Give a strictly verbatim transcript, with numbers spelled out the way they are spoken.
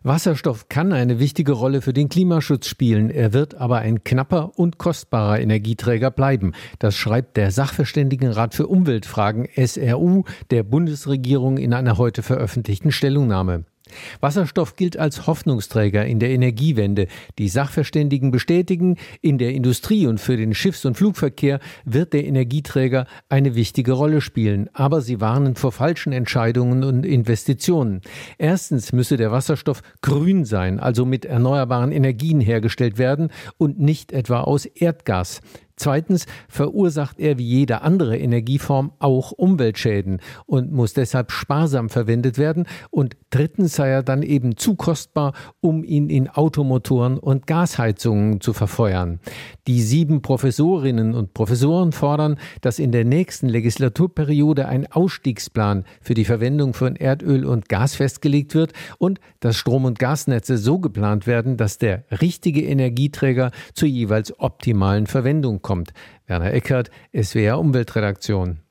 Wasserstoff kann eine wichtige Rolle für den Klimaschutz spielen. Er wird aber ein knapper und kostbarer Energieträger bleiben. Das schreibt der Sachverständigenrat für Umweltfragen S R U der Bundesregierung in einer heute veröffentlichten Stellungnahme. Wasserstoff gilt als Hoffnungsträger in der Energiewende. Die Sachverständigen bestätigen, in der Industrie und für den Schiffs- und Flugverkehr wird der Energieträger eine wichtige Rolle spielen. Aber sie warnen vor falschen Entscheidungen und Investitionen. Erstens müsse der Wasserstoff grün sein, also mit erneuerbaren Energien hergestellt werden und nicht etwa aus Erdgas. Zweitens verursacht er wie jede andere Energieform auch Umweltschäden und muss deshalb sparsam verwendet werden. Und drittens sei er dann eben zu kostbar, um ihn in Automotoren und Gasheizungen zu verfeuern. Die sieben Professorinnen und Professoren fordern, dass in der nächsten Legislaturperiode ein Ausstiegsplan für die Verwendung von Erdöl und Gas festgelegt wird und dass Strom- und Gasnetze so geplant werden, dass der richtige Energieträger zur jeweils optimalen Verwendung kommt. Werner Eckert, S W R Umweltredaktion.